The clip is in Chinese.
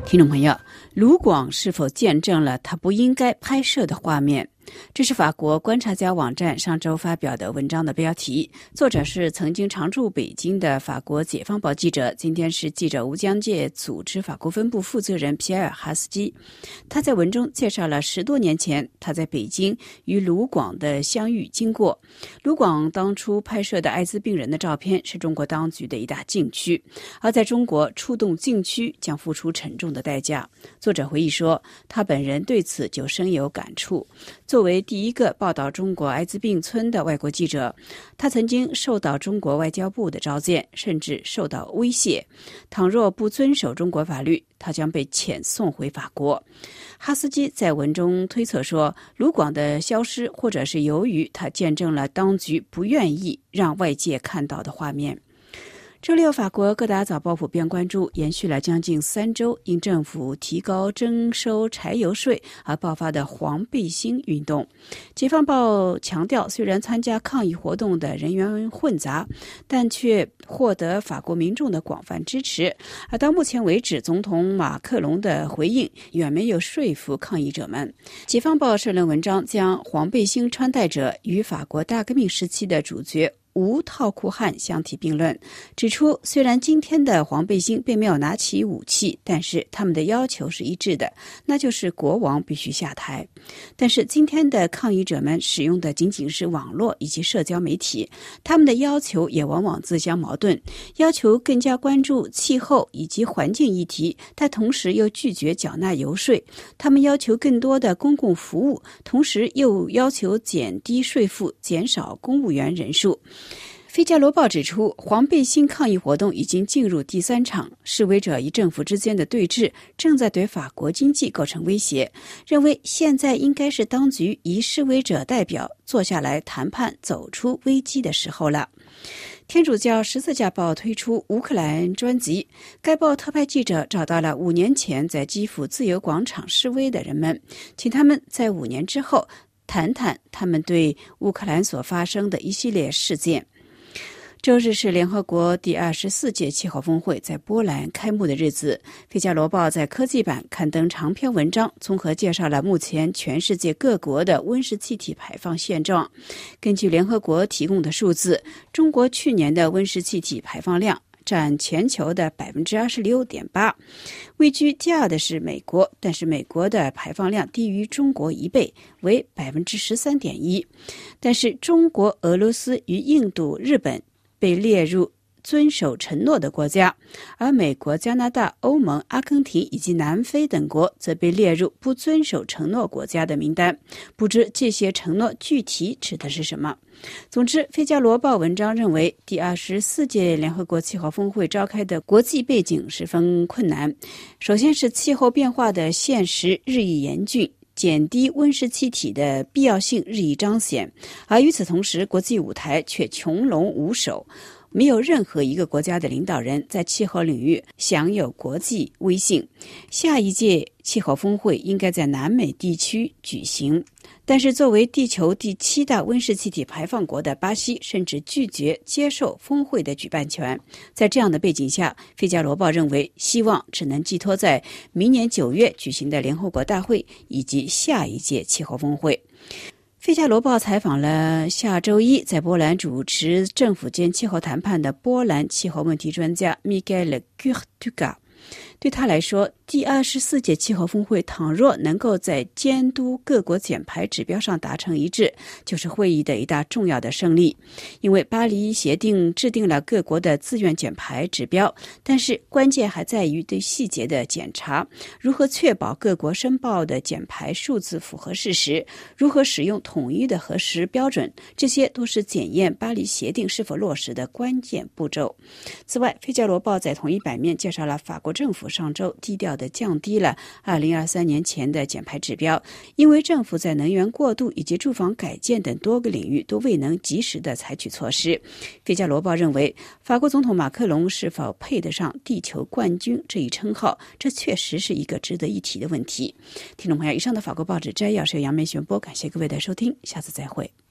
听众朋友，卢广是否见证了他不应该拍摄的画面？这是法国观察家网站上周发表的文章的标题，作者是曾经常驻北京的法国解放报记者，今天是记者无疆界组织法国分部负责人皮埃尔·哈斯基。他在文中介绍了10多年前他在北京与卢广的相遇经过。卢广当初拍摄的艾滋病人的照片是中国当局的一大禁区，而在中国触动禁区将付出沉重的代价。作者回忆说，他本人对此就深有感触。作为第一个报道中国艾滋病村的外国记者，他曾经受到中国外交部的召见，甚至受到威胁，倘若不遵守中国法律，他将被遣送回法国。哈斯基在文中推测说，卢广的消失或者是由于他见证了当局不愿意让外界看到的画面。周六，法国各大早报普遍关注延续了将近3周因政府提高征收柴油税而爆发的黄背心运动。解放报强调，虽然参加抗议活动的人员混杂，但却获得法国民众的广泛支持。而到目前为止，总统马克龙的回应远没有说服抗议者们。解放报社论文章将黄背心穿戴者与法国大革命时期的主角无套裤汉相提并论，指出虽然今天的黄背心并没有拿起武器，但是他们的要求是一致的，那就是国王必须下台。但是今天的抗议者们使用的仅仅是网络以及社交媒体，他们的要求也往往自相矛盾，要求更加关注气候以及环境议题，但同时又拒绝缴纳油税。他们要求更多的公共服务，同时又要求减低税负，减少公务员人数。《费加罗报》指出，黄背心抗议活动已经进入第3场，示威者与政府之间的对峙正在对法国经济构成威胁，认为现在应该是当局以示威者代表坐下来谈判走出危机的时候了。天主教十字架报推出乌克兰专辑，该报特派记者找到了5年前在基辅自由广场示威的人们，请他们在5年之后谈谈他们对乌克兰所发生的一系列事件。周日是联合国第24届气候峰会在波兰开幕的日子。费加罗报在科技版刊登长篇文章，综合介绍了目前全世界各国的温室气体排放现状。根据联合国提供的数字，中国去年的温室气体排放量占全球的 26.8%， 位居第2的是美国，但是美国的排放量低于中国1倍，为 13.1%。 但是中国、俄罗斯与印度、日本被列入遵守承诺的国家，而美国、加拿大、欧盟、阿根廷以及南非等国则被列入不遵守承诺国家的名单。不知这些承诺具体指的是什么？总之，费加罗报文章认为，第24届联合国气候峰会召开的国际背景十分困难。首先是气候变化的现实日益严峻，减低温室气体的必要性日益彰显，而与此同时，国际舞台却穷龙无首，没有任何一个国家的领导人在气候领域享有国际威信。下一届气候峰会应该在南美地区举行，但是作为地球第7大温室气体排放国的巴西甚至拒绝接受峰会的举办权。在这样的背景下，费加罗报认为希望只能寄托在明年9月举行的联合国大会以及下一届气候峰会。费加罗报采访了下周一在波兰主持政府间气候谈判的波兰气候问题专家 Miguel Kurtuga。对他来说，第24届气候峰会倘若能够在监督各国减排指标上达成一致，就是会议的一大重要的胜利。因为巴黎协定制定了各国的自愿减排指标，但是关键还在于对细节的检查，如何确保各国申报的减排数字符合事实，如何使用统一的核实标准，这些都是检验巴黎协定是否落实的关键步骤。此外，费加罗报在同一版面介绍了法国政府上周低调地降低了2023年前的减排指标，因为政府在能源过渡以及住房改建等多个领域都未能及时地采取措施。费加罗报认为，法国总统马克龙是否配得上地球冠军这一称号，这确实是一个值得一提的问题。听众朋友，以上的法国报纸摘要是由杨梅宣播，感谢各位的收听，下次再会。